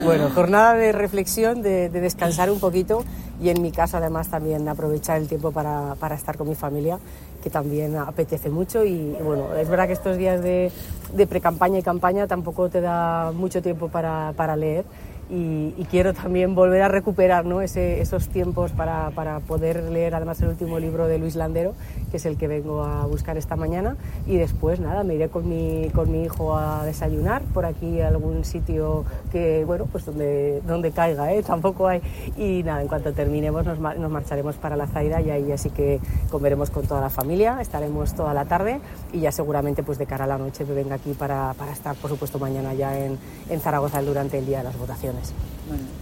Bueno, jornada de reflexión, de descansar un poquito y en mi caso además también aprovechar el tiempo para estar con mi familia, que también apetece mucho y bueno, es verdad que estos días de pre-campaña y campaña tampoco te da mucho tiempo para leer y quiero también volver a recuperar, ¿no?, esos tiempos para poder leer además el último libro de Luis Landero, que es el que vengo a buscar esta mañana, y después nada, me iré con mi hijo a desayunar por aquí a algún sitio que, bueno, pues donde caiga, tampoco hay, y nada, en cuanto terminemos nos marcharemos para La Zaida y ahí así que comeremos con toda la familia, estaremos toda la tarde y ya seguramente pues de cara a la noche me venga aquí para estar por supuesto mañana ya en Zaragoza durante el día de las votaciones. Bueno.